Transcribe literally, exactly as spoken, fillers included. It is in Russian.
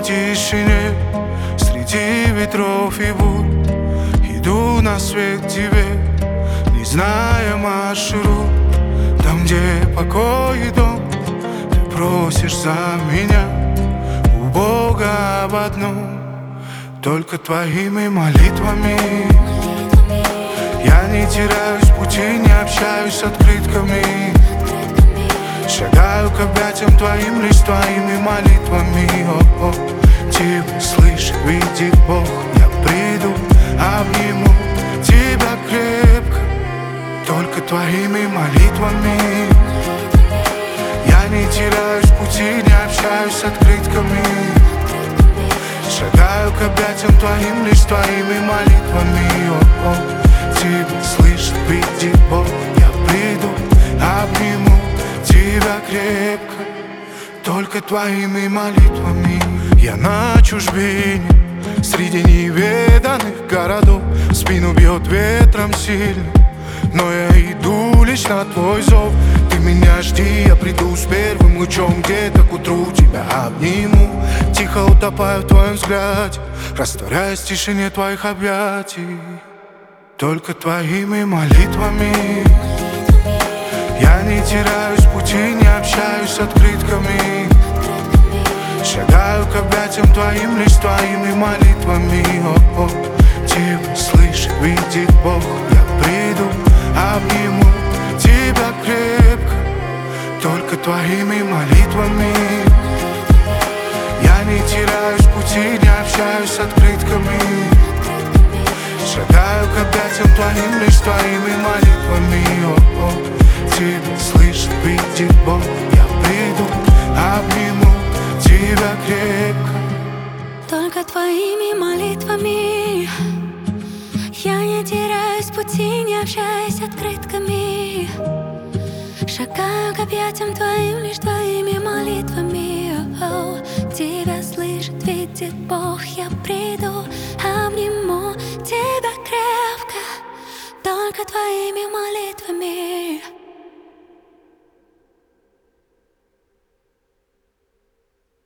тишине, среди ветров и бурь, иду на свет тебе, не зная маршрут. Там, где покой и дом, ты просишь за меня у Бога об одном, только твоими молитвами. Я не теряюсь в пути, не общаюсь с открытками, шагаю к объятиям твоим лишь твоими молитвами. О-о, тебя слышит, видит Бог. Я приду, обниму тебя крепко, только твоими молитвами. Я не теряюсь в пути, не общаюсь с открытками, шагаю к объятиям твоим лишь твоими молитвами. О-о, тебя слышит, видит Бог. Я приду, обниму тебя крепко, только твоими молитвами. Я на чужбине, среди неведанных городов, в спину бьет ветром сильно, но я иду лишь на твой зов. Ты меня жди, я приду с первым лучом, где-то к утру тебя обниму, тихо утопаю в твоем взгляде, растворяясь в тишине твоих объятий, только твоими молитвами. Я не теряюсь в пути, не общаюсь с открытками, шагаю к объятиям твоим лишь твоими молитвами. О-о, тебя слышит, видит Бог. Я приду, обниму тебя крепко, только твоими молитвами. Я не теряюсь в пути, не общаюсь с открытками, шагаю к объятиям твоим лишь твоими молитвами. О-о, тебя слышит, видит Бог. Я приду, обниму тебя крепко, только твоими молитвами. Я не теряюсь в пути, не общаюсь с открытками, шагаю к объятиям твоим лишь твоими молитвами. О-о, тебя слышит, видит Бог. Я приду, обниму тебя крепко, только твоими молитвами.